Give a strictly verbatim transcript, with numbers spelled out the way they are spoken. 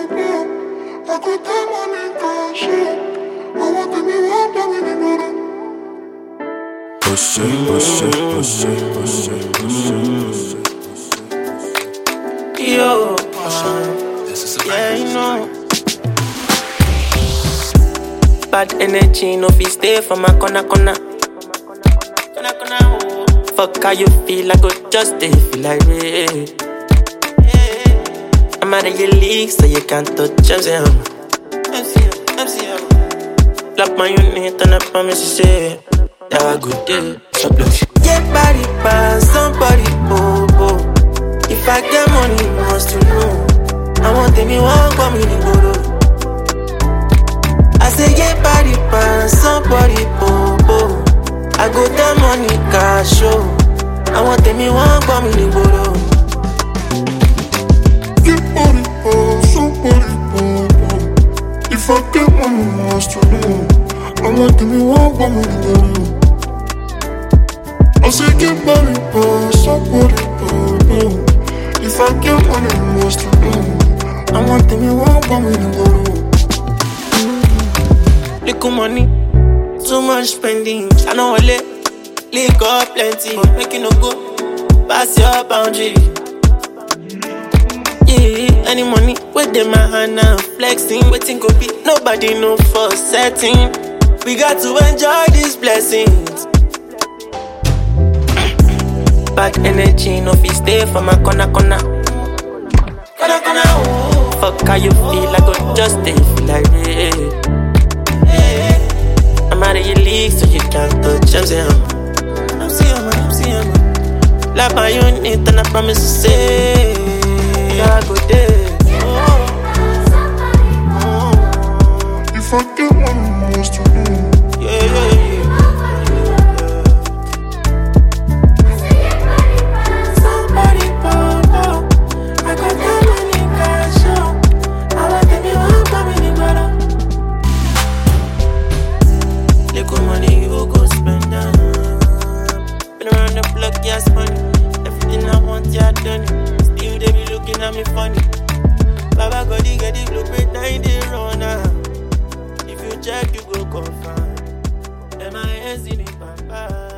I got that money, cash it. I want to be one, don't really matter. Push it, push it, push it, push it, push it, push it. Yo, uh, This is a yeah, you know. Bad energy, no fi stay for my corner, corner. Corner, corner, oh. Fuck how you feel, I go just stay, feel like me. I'm out of your league, so you can't touch M C M. M C M, M C M. Lock my unit and I promise you say, have a good day. Stop that. Get body pass, somebody, oh, oh. If I get money, you must to know. I want them, you won't call me the guru. I say get body pass, somebody, oh, oh. I go that money, cash, show. I want them, you won't call me the guru. Get body, oh, somebody, oh, oh. If I get money, you must to know. I want them, you won't call me the guru. I say get money, oh, somebody, oh, oh. If I get money, you must to know. I want them, you won't call me the guru. Little money, too much spending. I know I let, lick up plenty. Make you no go, pass your boundary. Yeah, any money, with them my hand now. Flexing, waiting go be. Nobody know for setting. We got to enjoy these blessings. Bad energy, no fi stay for my corner, corner. Corner, corner, oh. Fuck how you feel, I go just stay, feel like me. I'm out of your league, so you can't touch M C M. M C M, M C M. Like my unit, and I promise to say, yeah, I go there. Oh. Oh. If I get money, you must to know. Yeah, yeah, yeah. Somebody, oh, I got that money, cash, oh. I want them, you won't come in the brother. Little money, you go spend down. Been around the block, yes, money. Everything I want, yeah, done it. Still, they be looking at me funny. Baba God, he get the blueprint, nine day runner. If you check, you go confirm. M I S in the papa.